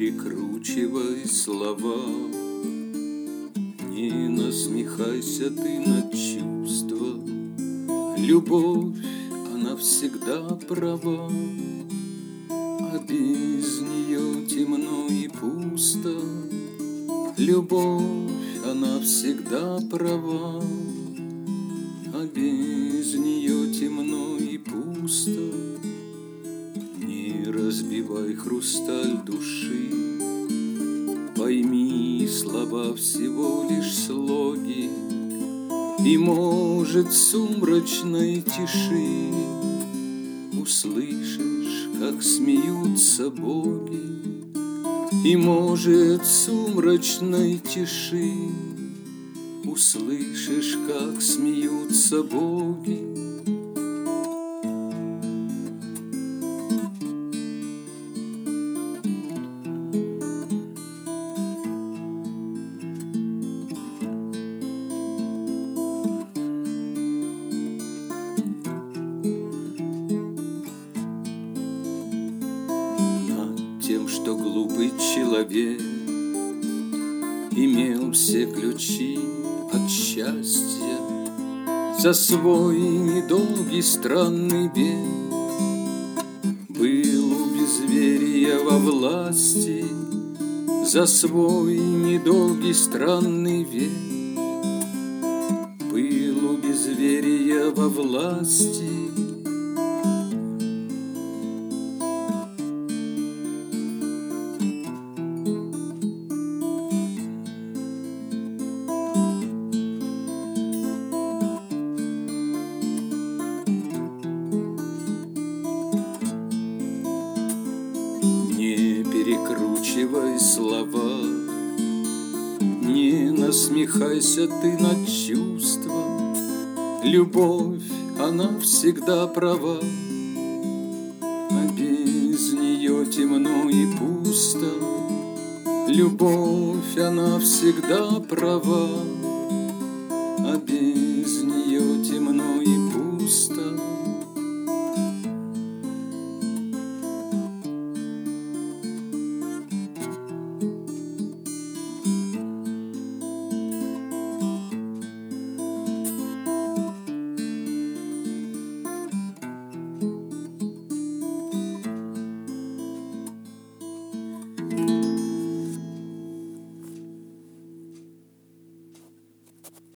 перекручивай слова, не насмехайся ты над чувством. Любовь, она всегда права, а без нее темно и пусто. Любовь, она всегда права, а без нее темно и пусто. Не разбивай хрусталь души, пойми, слова всего лишь слоги, и, может, в сумрачной тиши услышишь, как смеются боги. И, может, в сумрачной тиши услышишь, как смеются боги. Тем, что глупый человек имел все ключи от счастья, за свой недолгий странный век был у безверия во власти, за свой недолгий странный век был у безверия во власти. Не перекручивай слова, не насмехайся ты над чувством. Любовь, она всегда права, а без нее темно и пусто. Любовь, она всегда права, а без нее темно и пусто.